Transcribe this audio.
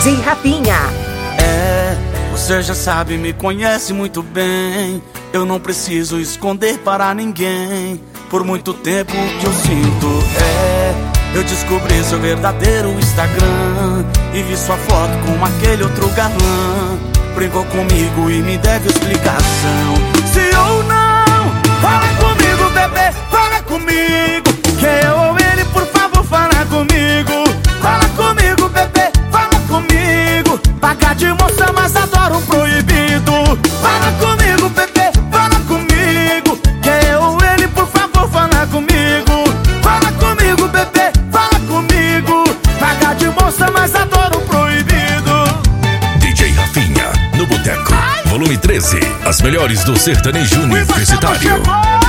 DJ Rafinha. Você já sabe, me conhece muito bem. Eu não preciso esconder para ninguém. Por muito tempo o que eu sinto eu descobri seu verdadeiro Instagram e vi sua foto com aquele outro galã. Brincou comigo e me deve explicação. Se ou não, fala comigo, bebê, fala comigo. Quem eu ou ele, por favor, fala comigo. Fala comigo, bebê, fala comigo. Paga de moça, mas adoro um proibido. Fala comigo, bebê, fala comigo. Quem eu ou ele, por favor, fala comigo. Fala comigo, bebê, fala comigo. Paga de moça, mas adoro um proibido. DJ Rafinha, no Boteco, volume 13. As melhores do sertanejo universitário.